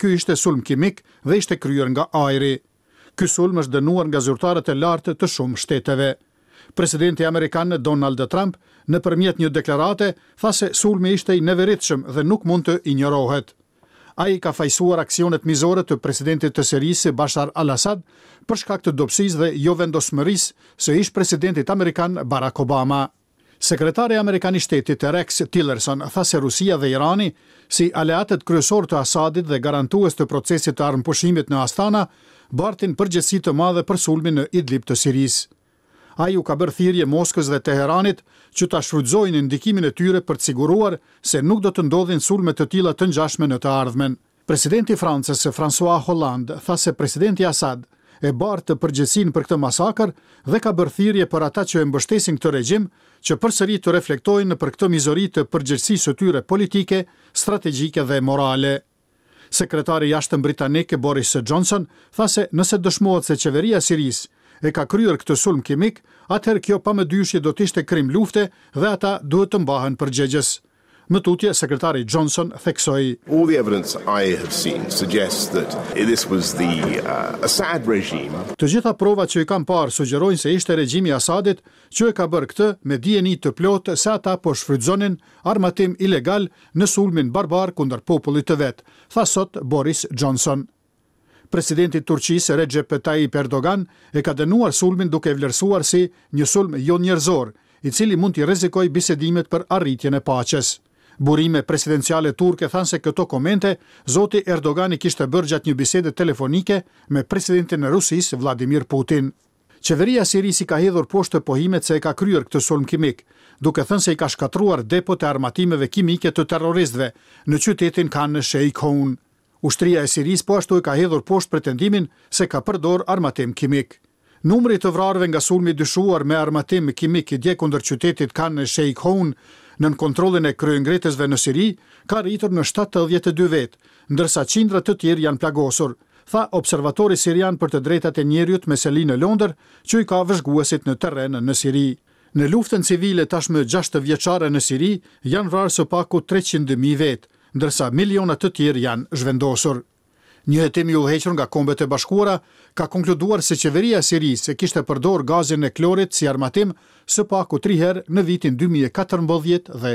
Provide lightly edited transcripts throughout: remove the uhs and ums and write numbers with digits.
ky ishte sulm kimik dhe ishte kryer nga ajri. Ky sulm është dënuar nga zyrtarët e lartë të shumë shteteve. Presidenti amerikan Donald Trump nëpërmjet një deklarate tha se sulmi ishte i neveritshëm dhe nuk mund të injorohet. Ai ka fajsuar aksionet mizore të presidentit të Sirisë Bashar al-Assad për shkak të dobësisë dhe jo vendosmërisë së ish presidentit amerikan Barack Obama. Sekretari amerikan i shtetit Rex Tillerson tha se Rusia dhe Irani, si aleatët kryesor të Assadit dhe garantues të procesit të armëpushimit në Astana, bartin përgjegjësi të madhe për sulmin në Idlib të Sirisë. Ai u ka bërë thirrje Moskës dhe Teheranit që ta shfrytëzojnë ndikimin e tyre për të siguruar se nuk do të ndodhin sulme të tilla të ngjashme në të ardhmen. Presidenti i Francës, François Hollande, tha se presidenti Assad e bartë përgjegjësinë për këtë masakër dhe ka bërë thirrje për ata që e mbështesin këtë regjim që përsëri të reflektojnë për këtë mizori të përgjegjësisë së tyre politike, strategjike dhe morale. Sekretari i jashtëm britanik Boris Johnson tha se nëse dëshmohet se qeveria e Sirisë e ka kryer këtë sulm kimik, atëherë kjo pamedyshje do të ishte krim lufte dhe ata duhet të mbahen përgjegjës. Më tutje, sekretari Johnson theksoi: All the evidence I have seen suggests that this was the Assad regime. Të gjitha provat që i kam parë sugjerojnë se ishte regjimi i Assadit që e ka bërë këtë me dijeni të plotë se ata po shfrytëzonin armatim ilegal në sulmin barbar kundër popullit të vet, tha sot Boris Johnson. Presidenti i Turqisë Recep Tayyip Erdogan e ka dënuar sulmin duke vlerësuar si një sulm jo njerëzor, i cili mund t'i rrezikojë bisedimet për arritjen e paqes. Burime presidenciale turke thanë se këto komente zoti Erdogan i kishte bërë gjatë një bisede telefonike me presidentin e Rusisë Vladimir Putin. Qeveria e Sirisë ka hedhur poshtë pohimet se e ka kryer këtë sulm kimik, duke thënë se i ka shkatruar depot e armatimeve kimike të terroristëve në qytetin Khan Sheikhoun. Ushtria e Sirisë po ashtu e ka hedhur poshtë pretendimin se ka përdor armatim kimik. Numri të vrarëve nga sulmi dyshuar me armatim kimik i dje kundër qytetit Khan Sheikhoun nën kontrollin e kryengritësve në Siri ka rritur në 72 vet, ndërsa qindra të tjerë janë plagosur, tha observatori sirian për të drejtat e njerëzit me seli në Londër, që i ka vëzhguesit në terren në Siri. Në luftën civile tashmë 6 vjeçare në Siri janë vrarë së paku 300.000 vet, ndërsa miliona të tjerë janë zhvendosur. Një hetim i udhëhequr nga Kombet e Bashkuara ka konkluduar se qeveria e Sirisë kishte përdor gazin e klorit si armatim së paku 3 herë në vitin 2014 dhe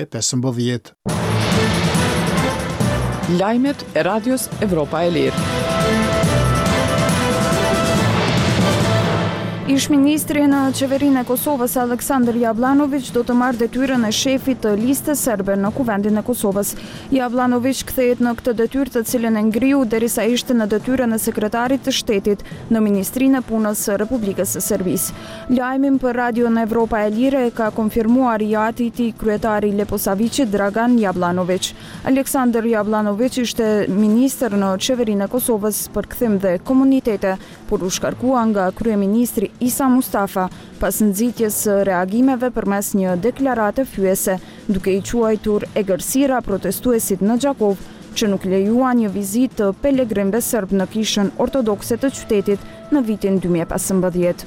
2015. Lajmet e Radios Evropa e Lirë. Ish-ministri në qeverinë e Kosovës Aleksandar Jablanović do të marrë detyrën e shefit të listës serbe në Kuvendin e Kosovës. Jablanović kthehet në këtë detyrë të cilën e ngriu derisa ishte në detyrën e sekretarit të shtetit në Ministrinë e Punës së Republikës së Serbisë. Lajmin për Radio në Evropa e Lirë e ka konfirmuar i ati i tij kryetari Leposavićit Dragan Jablanović. Aleksandar Jablanović ishte ministër në qeverinë e Kosovës për kthim dhe komunitete, por u shkarkua nga kryeministri Isa Mustafa pas nxitjes së reagimeve përmes një deklarate fyese, duke i quajtur egërsira protestuesit në Gjakov, që nuk lejuan një vizitë të pelegrinëve serb në kishën ortodokse të qytetit në vitin 2015.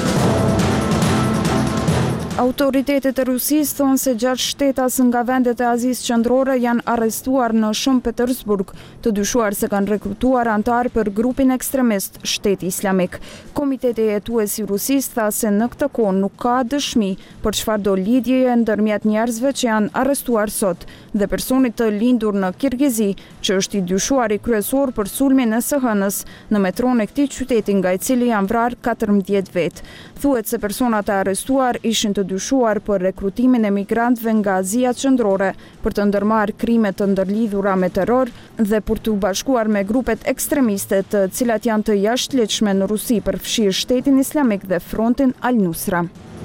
Autoritetet e Rusisë thonë se 6 shtetas nga vendet e Azisë Qendrore janë arrestuar në Shën Petersburg, të dyshuar se kanë rekrutuar antar për grupin ekstremist Shteti Islamik. Komiteti hetues i Rusisë tha se në këtë kohë nuk ka dëshmi për çfarëdo lidhjeje ndërmjet njerëzve që janë arrestuar sot dhe personit të lindur në Kirgizi, që është i dyshuar i kryesor për sulmin e së hënës në metron e këtij qyteti nga i cili janë vrarë 14 vet. Thuhet se personat e arrestuar ishin të dyshuar për rekrutimin e migrantëve nga Azia Qendrore për të ndërmarrë krime të ndërlidhura me terror dhe për të bashkuar me grupet ekstremiste të cilat janë të jashtëligjshme në Rusi për fshirë Shtetin Islamik dhe Frontin Al-Nusra.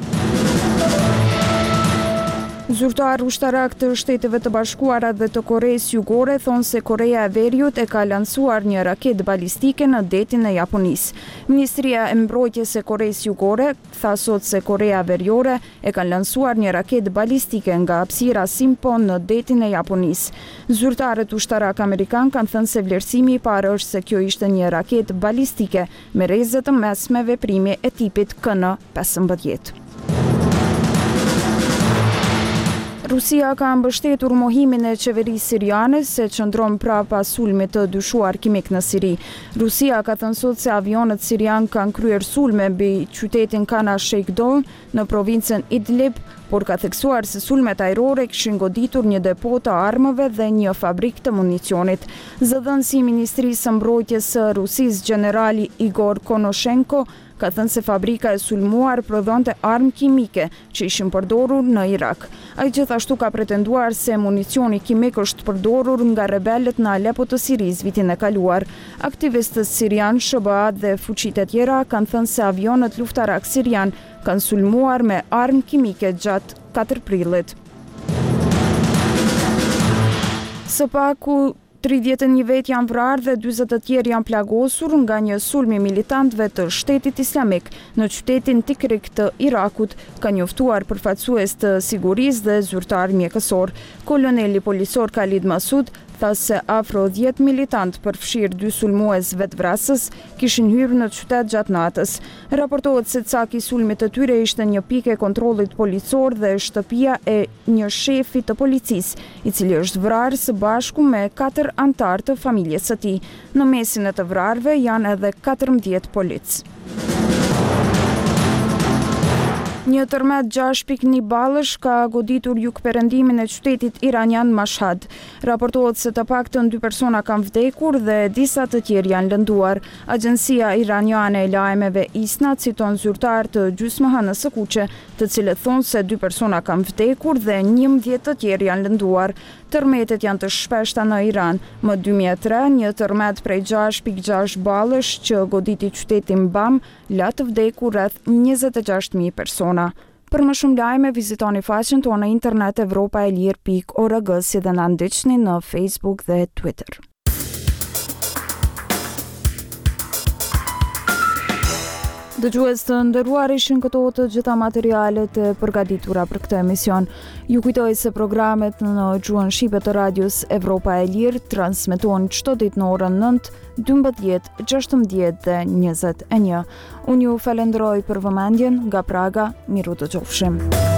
Zyrtar ushtarak të Shteteve të Bashkuara dhe të Koreas Jugore thonë se Korea e Veriut e ka lancuar një raketë balistike në detin e Japonisë. Ministria e Mbrojtjes e Koreas Jugore tha sot se Korea Veriore e ka lancuar një raketë balistike nga hapësira Sinpon në detin e Japonisë. Zyrtarët ushtarak amerikan kanë thënë se vlerësimi i parë është se kjo ishte një raketë balistike me rrezë të mesme veprimi e tipit KN-15. Rusia ka mbështetur mohimin e qeverisë siriane se qëndron prapa sulmit të dyshuar kimik në Siri. Rusia ka thënë sot se avionët sirian kanë kryer sulme mbi qytetin Kana Sheikhdol në provincën Idlib, por ka theksuar se sulmet ajrore kishin goditur një depo të armëve dhe një fabrikë të municionit. Zëdhënësi i Ministrisë së Mbrojtjes së Rusisë, generali Igor Konoshenko, ka thënë se fabrika e sulmuar prodhonte armë kimike që ishin përdorur në Irak. Ai gjithashtu ka pretenduar se municioni kimik është përdorur nga rebelët në Alepo të Sirisë vitin e kaluar. Aktivistët sirian, SBA dhe fuqitë e tjera kanë thënë se avionët luftarak sirian kanë sulmuar me armë kimike gjatë 4 prillit. Së paku 31 vet janë vrarë dhe 40 të tjerë janë plagosur nga një sulm i militantëve të Shtetit Islamik në qytetin Tikrik të Irakut, ka njoftuar përfaqësues të sigurisë dhe zyrtar mjekësor. Koloneli policor Khalid Masud tha se afro 10 militantë përfshirë 2 sulmues vetvrasës kishin hyrë në qytet gjatë natës. Raportohet se cak i sulmit të tyre ishte një pikë e kontrollit policor dhe shtëpia e një shefi të policisë, i cili është vrarë së bashku me 4 antar të familjes së tij. Në mesin e të vrarëve janë edhe 14 polic. Një tërmet 6.1 ballësh ka goditur jugperëndimin e qytetit iranian Mashhad. Raportohet se të paktën 2 persona kanë vdekur dhe disa të tjerë janë lënduar. Agjencia iraniane e lajmeve ISNA citon zyrtar të gjysmëhënës së Kuqe, të cilët thonë se 2 persona kanë vdekur dhe 11 të tjerë janë lënduar. Tërmetet janë të shpeshta në Iran. Më 2003, një tërmet prej 6.6 ballësh që goditi qytetin Bam la të vdekur rreth 26.000 persona. Për më shumë lajme, vizitoni faqen tonë në internet evropaelir.org, si dhe na ndiqni në Facebook dhe Twitter. Dëgjues të nderuar, ishin këto të gjitha materialet e përgatitura për këtë emision. Ju kujtoj se programet në gjuhën shqipe të radios Evropa e Lirë transmetohen çdo ditë në orën 9, 12, 16 dhe 21. Unë ju falenderoj për vëmendjen, nga Praga, miru të qofshim.